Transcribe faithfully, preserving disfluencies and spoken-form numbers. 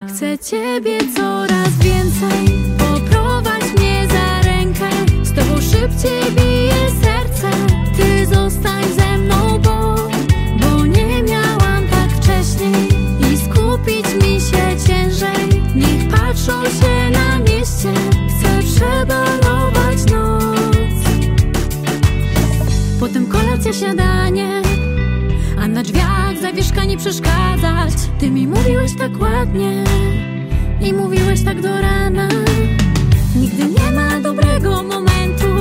Chcę Ciebie coraz więcej, poprowadź mnie za rękę. Z Tobą szybciej bije serce, Ty zostań ze mną, bo Bo nie miałam tak wcześniej i skupić mi się ciężej. Niech patrzą się na mieście, chcę przebalować noc. Potem kolacja, śniadanie, a na drzwiach zawieszka nie przeszkadzać. Ty mi mówiłeś tak ładnie i mówiłeś tak do rana. Nigdy nie ma dobrego momentu,